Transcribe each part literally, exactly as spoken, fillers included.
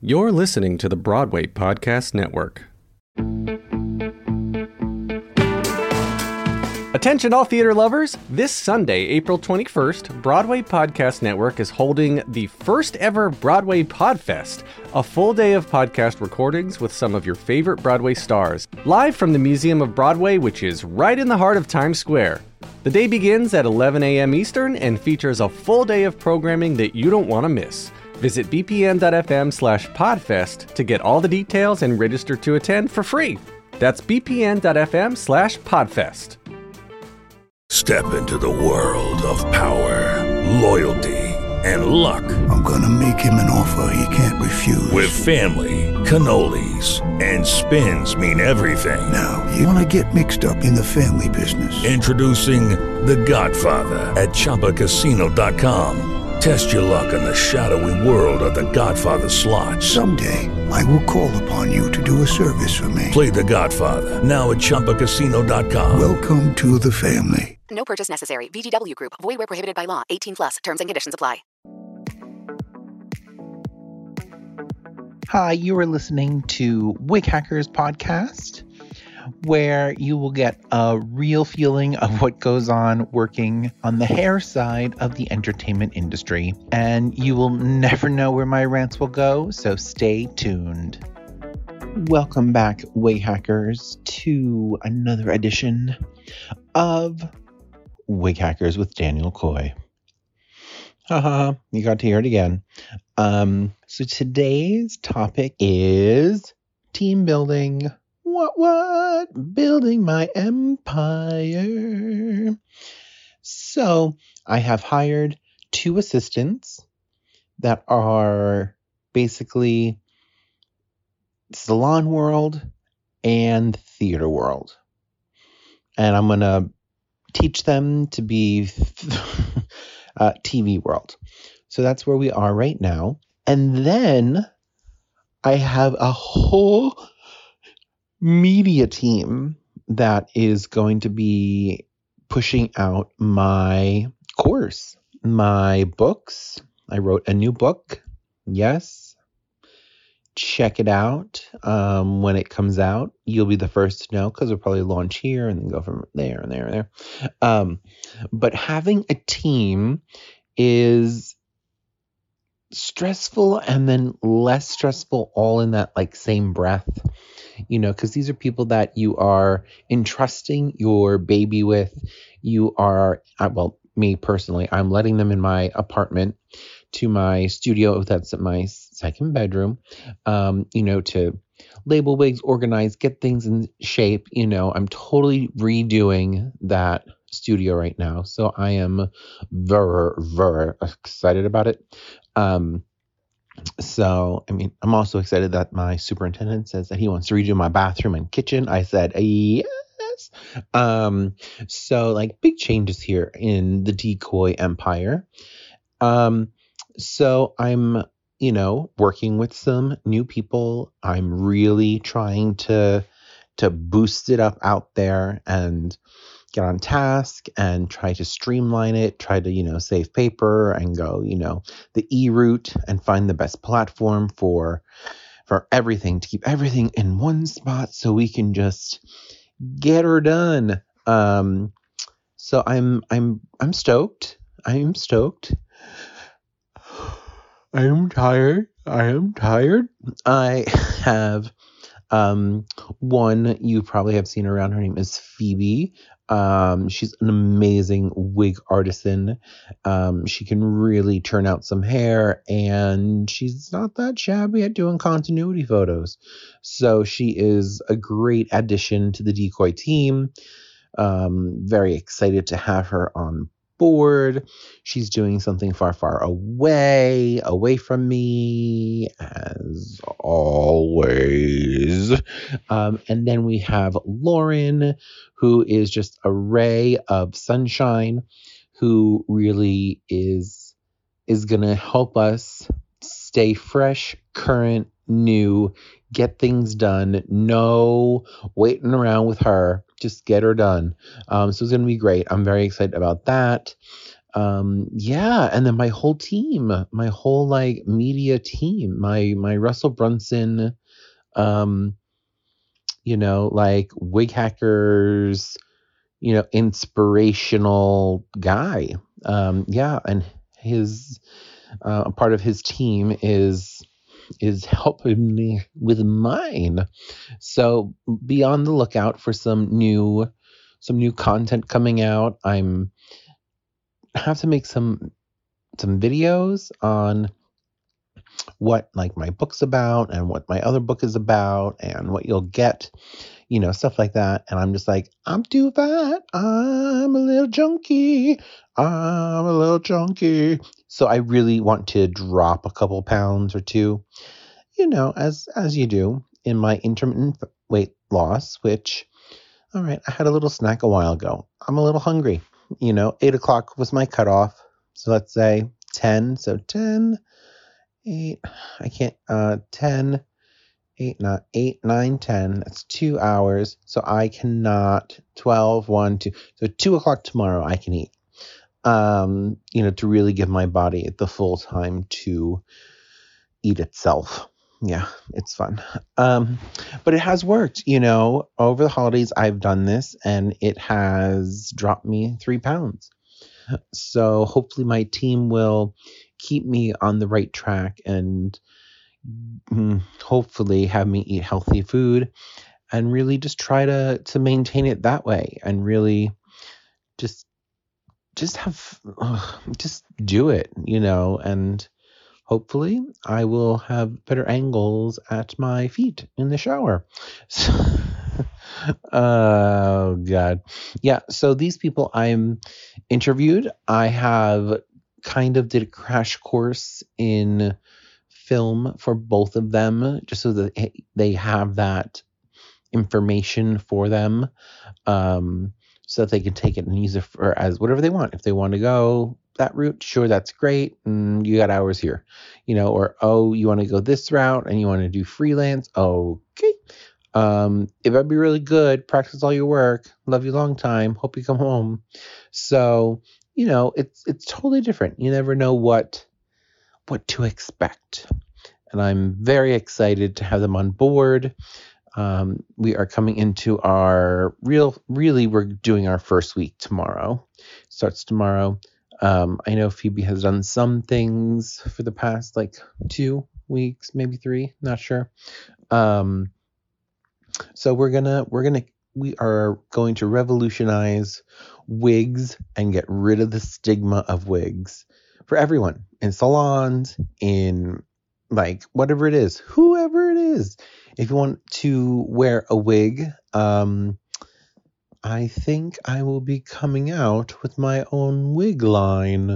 You're listening to the Broadway Podcast Network. Attention all theater lovers! This Sunday, April twenty-first, Broadway Podcast Network is holding the first ever Broadway Podfest, a full day of podcast recordings with some of your favorite Broadway stars, live from the Museum of Broadway, which is right in the heart of Times Square. The day begins at eleven a.m. Eastern and features a full day of programming that you don't want to miss. Visit bpn.fm slash podfest to get all the details and register to attend for free. That's bpn.fm slash podfest. Step into the world of power, loyalty, and luck. I'm gonna make him an offer he can't refuse. With family, cannolis, and spins mean everything. Now, you wanna get mixed up in the family business. Introducing The Godfather at Chumba Casino dot com. Test your luck in the shadowy world of The Godfather slot. Someday, I will call upon you to do a service for me. Play The Godfather, now at Chumba Casino dot com. Welcome to the family. No purchase necessary. V G W Group. Void where prohibited by law. eighteen plus. Terms and conditions apply. Hi, you are listening to Wig Hackers Podcast, where you will get a real feeling of what goes on working on the hair side of the entertainment industry. And you will never know where my rants will go, so stay tuned. Welcome back, Wig Hackers, to another edition of Wig Hackers with Daniel Coy. Haha, you got to hear it again. Um, so today's topic is team building. What, what? Building my empire. So I have hired two assistants that are basically salon world and theater world. And I'm going to teach them to be uh, T V world. So that's where we are right now. And then I have a whole media team that is going to be pushing out my course, my books. I wrote a new book. Yes. Check it out. Um, when it comes out, you'll be the first to know because we'll probably launch here and then go from there and there and there. Um, but having a team is stressful and then less stressful all in that like same breath, you know, because these are people that you are entrusting your baby with. You are, uh, well, me personally, I'm letting them in my apartment to my studio. That's my second bedroom, um, you know, to label wigs, organize, get things in shape. You know, I'm totally redoing that studio right now. So I am very, very excited about it. Um, so, I mean, I'm also excited that my superintendent says that he wants to redo my bathroom and kitchen. I said, yes. Um, so like big changes here in the Decoy empire. Um, so I'm, you know, working with some new people. I'm really trying to, to boost it up out there and get on task and try to streamline it, try to, you know, save paper and go, you know, the E route and find the best platform for, for everything, to keep everything in one spot so we can just get her done. Um, so I'm, I'm, I'm stoked. I am stoked. I am tired. I am tired. I have, um, one you probably have seen around. Her name is Phoebe. Um, she's an amazing wig artisan. Um, she can really turn out some hair, and she's not that shabby at doing continuity photos. So she is a great addition to the Decoy team. Um, very excited to have her on board. She's doing something far, far away, away from me, as always. Um, and then we have Lauren, who is just a ray of sunshine, who really is is gonna help us stay fresh, current, new, get things done. No waiting around with her. Just get her done. Um, so it's going to be great. I'm very excited about that. um, yeah, and then my whole team, my whole like media team, my my Russell Brunson, um, you know, like wig hackers, you know, inspirational guy. Um, yeah, and his uh, a part of his team is is helping me with mine. So be on the lookout for some new some new content coming out. I'm I have to make some some videos on what like my book's about and what my other book is about and what you'll get, you know, stuff like that. And I'm just like, I'm too fat. I'm a little junkie. I'm a little junkie. So I really want to drop a couple pounds or two, you know, as as you do in my intermittent weight loss, which, all right, I had a little snack a while ago. I'm a little hungry. You know, eight o'clock was my cutoff. So let's say ten. So ten, eight, I can't, uh, ten, eight, not eight, nine, ten. That's two hours. So I cannot, twelve, one, two. So two o'clock tomorrow I can eat, um, you know, to really give my body the full time to eat itself. Yeah, it's fun. Um, but it has worked, you know, over the holidays, I've done this and it has dropped me three pounds. So hopefully my team will keep me on the right track and mm, hopefully have me eat healthy food and really just try to, to maintain it that way and really just, just have, uh, just do it, you know, and hopefully I will have better angles at my feet in the shower. So, oh, God. Yeah, so these people I'm interviewed, I have kind of did a crash course in film for both of them, just so that they have that information for them, um, so that they can take it and use it for as whatever they want. If they want to go that route, sure, that's great. And you got hours here, you know, or, oh, you want to go this route and you want to do freelance. Okay. Um, if I'd be really good, practice all your work. Love you long time. Hope you come home. So, you know, it's, it's totally different. You never know what, what to expect. And I'm very excited to have them on board. Um, we are coming into our real, really, we're doing our first week tomorrow. Starts tomorrow. Um, I know Phoebe has done some things for the past like two weeks, maybe three, not sure. Um, so we're gonna, we're gonna, we are going to revolutionize wigs and get rid of the stigma of wigs for everyone in salons, in like whatever it is, whoever it is. If you want to wear a wig, um, I think I will be coming out with my own wig line.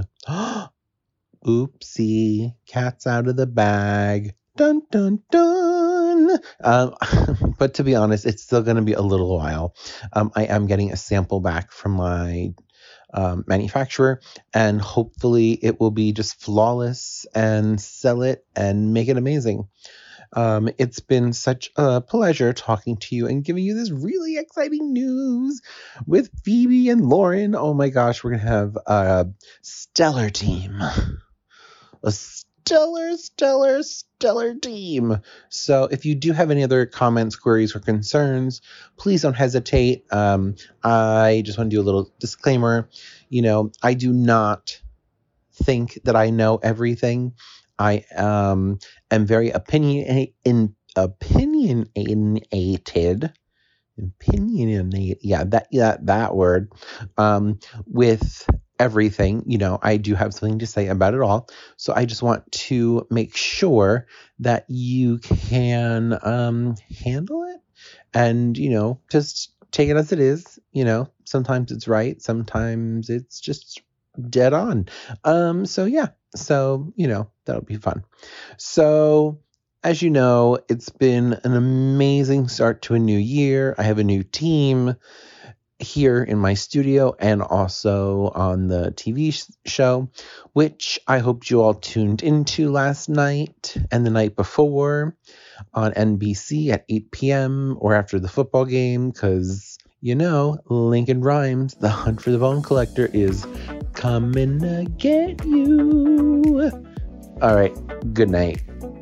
Oopsie, cat's out of the bag. Dun, dun, dun. Um, but to be honest, it's still going to be a little while. Um, I am getting a sample back from my um, manufacturer, and hopefully it will be just flawless and sell it and make it amazing. Um, it's been such a pleasure talking to you and giving you this really exciting news with Phoebe and Lauren. Oh my gosh, we're going to have a stellar team. A stellar, stellar, stellar team. So if you do have any other comments, queries, or concerns, please don't hesitate. Um, I just want to do a little disclaimer. You know, I do not think that I know everything. I um, am very opinion in opinionated, opinionated, yeah, that yeah that word, um, with everything. You know, I do have something to say about it all. So I just want to make sure that you can um, handle it, and you know, just take it as it is. You know, sometimes it's right, sometimes it's just dead on. Um, so yeah. So, you know, that'll be fun. So, as you know, it's been an amazing start to a new year. I have a new team here in my studio and also on the T V sh- show, which I hope you all tuned into last night and the night before on N B C at eight p.m. or after the football game, because, you know, Lincoln Rhymes, The Hunt for the Bone Collector, is coming to get you. All right, good night.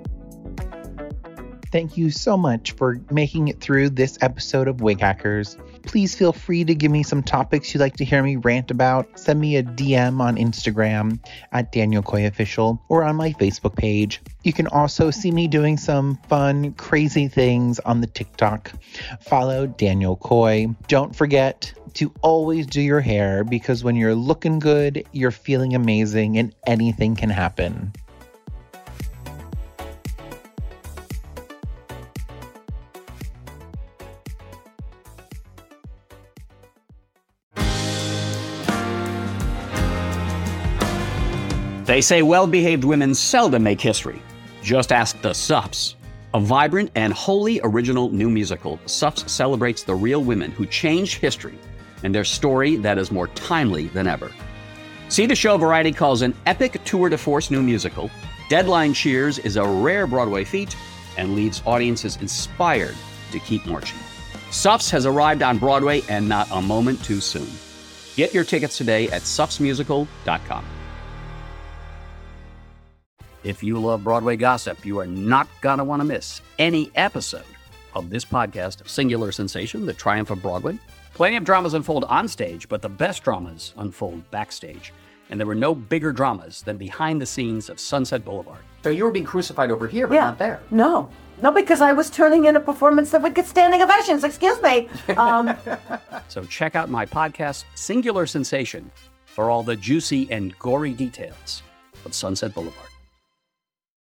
Thank you so much for making it through this episode of Wig Hackers. Please feel free to give me some topics you'd like to hear me rant about. Send me a D M on Instagram at Daniel Coy Official or on my Facebook page. You can also see me doing some fun, crazy things on the TikTok. Follow Daniel Coy. Don't forget to always do your hair, because when you're looking good, you're feeling amazing, and anything can happen. They say well-behaved women seldom make history. Just ask the Suffs. A vibrant and wholly original new musical, Suffs celebrates the real women who changed history and their story that is more timely than ever. See the show Variety calls an epic tour de force new musical. Deadline cheers is a rare Broadway feat and leaves audiences inspired to keep marching. Suffs has arrived on Broadway, and not a moment too soon. Get your tickets today at suffs musical dot com. If you love Broadway gossip, you are not going to want to miss any episode of this podcast, Singular Sensation, The Triumph of Broadway. Plenty of dramas unfold on stage, but the best dramas unfold backstage. And there were no bigger dramas than behind the scenes of Sunset Boulevard. So you were being crucified over here, but yeah. not there. No. No, because I was turning in a performance that would get standing ovations. Excuse me. Um, so check out my podcast, Singular Sensation, for all the juicy and gory details of Sunset Boulevard.